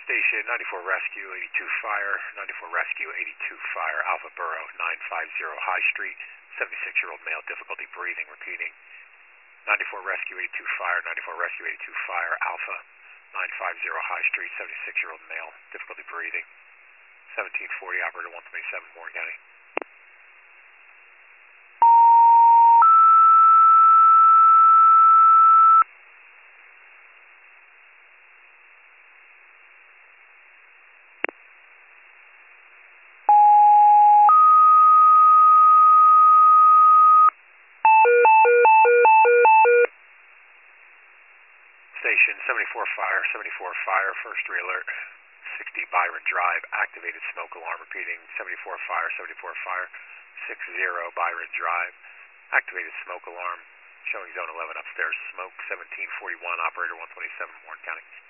Station 94 Rescue, 82 Fire, 94 Rescue, 82 Fire, Alpha Borough, 950 High Street, 76-year-old male, difficulty breathing, repeating. 94 Rescue, 82 Fire, 94 Rescue, 82 Fire, Alpha, 950 High Street, 76-year-old male, difficulty breathing. 1740, operator 127, Morgan County. Station 74 Fire, first re-alert, 60 Byron Drive, activated smoke alarm, repeating, 74 Fire, 60 Byron Drive, activated smoke alarm, showing zone 11 upstairs, smoke, 1741, operator 127, Warren County.